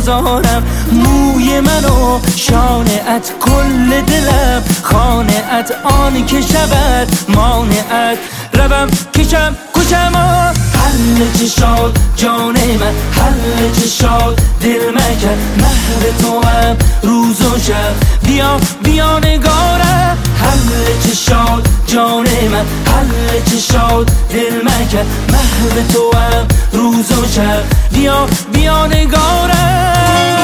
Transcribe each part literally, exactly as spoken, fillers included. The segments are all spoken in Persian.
بازارم، موی منو شانه‌ات کل دلم، خانه‌ات آن که شود مانعت، روم کشم کشم حل چشاد جان من، حل چشاد دل مکن، محو تو هم روز و شب، بیا بیا نگارم، حل چشاد جان من، حل چشاد دل مکن، محو تو هم روز و شب، بیا بیا نگارم.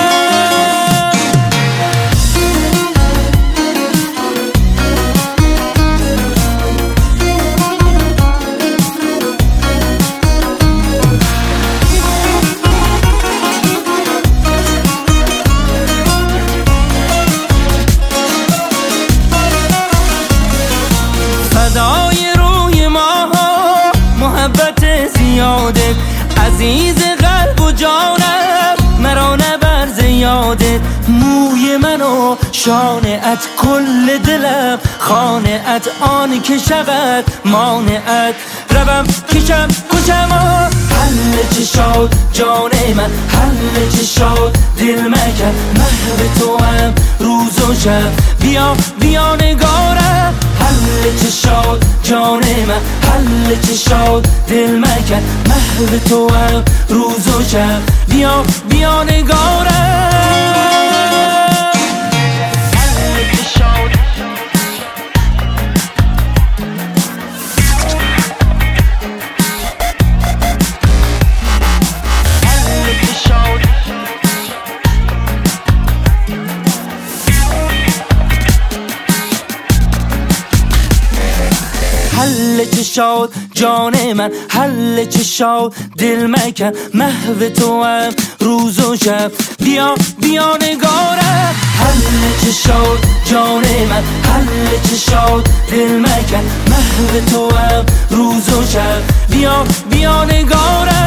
فدای روی ماها محبت زیادت، عزیز قلب و جانم مرا نبر زیادت، موی منو شانه‌ات کل دلم، خانه‌ات آن که شود مانعت، روم کشم کشم حل چشاد جان من، حل چشاد دل مکن، محو تو هم روز و شب، بیا بیا نگارم، حل چشاد جان من، حل چشاد دل مکن، محو تو هم روز و شب، بیا بیا نگارم. حل چشاد جان من، حل چشاد دل مکن، محو تو هم روز و شب، بیا بیا نگارم، حل چشاد جان من، حل چشاد دل مکن، محو تو هم روز و شب، بیا بیا نگارم.